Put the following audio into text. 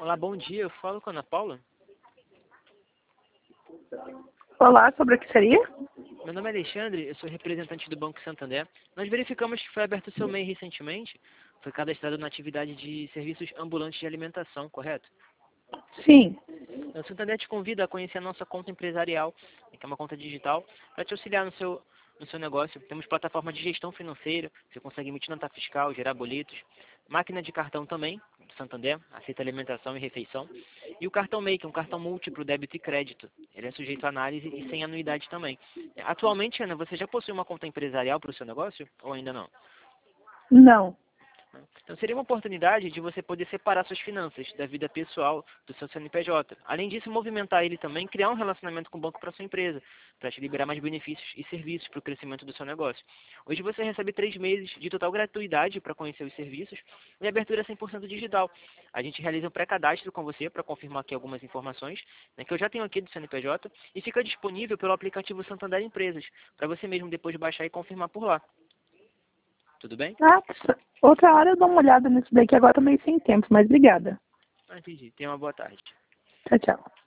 Olá, bom dia. Eu falo com a Ana Paula. Olá, sobre o que seria? Meu nome é Alexandre, eu sou representante do Banco Santander. Nós verificamos que foi aberto o seu MEI recentemente. Foi cadastrado na atividade de serviços ambulantes de alimentação, correto? Sim. O Santander te convida a conhecer a nossa conta empresarial, que é uma conta digital, para te auxiliar no seu negócio. Temos plataforma de gestão financeira, você consegue emitir nota fiscal, gerar boletos, máquina de cartão também, do Santander, aceita alimentação e refeição, e o cartão MEI, que é um cartão múltiplo, débito e crédito. Ele é sujeito a análise e sem anuidade também. Atualmente, Ana, você já possui uma conta empresarial para o seu negócio ou ainda não? Não. Então seria uma oportunidade de você poder separar suas finanças da vida pessoal do seu CNPJ. Além disso, movimentar ele também, criar um relacionamento com o banco para sua empresa, para te liberar mais benefícios e serviços para o crescimento do seu negócio. Hoje você recebe 3 meses de total gratuidade para conhecer os serviços e abertura 100% digital. A gente realiza um pré-cadastro com você para confirmar aqui algumas informações, né, que eu já tenho aqui do CNPJ, e fica disponível pelo aplicativo Santander Empresas, para você mesmo depois baixar e confirmar por lá. Tudo bem? Ah, outra hora eu dou uma olhada nisso daí, que agora eu tô meio sem tempo, mas obrigada. Entendi. Tenha uma boa tarde. Tchau, tchau.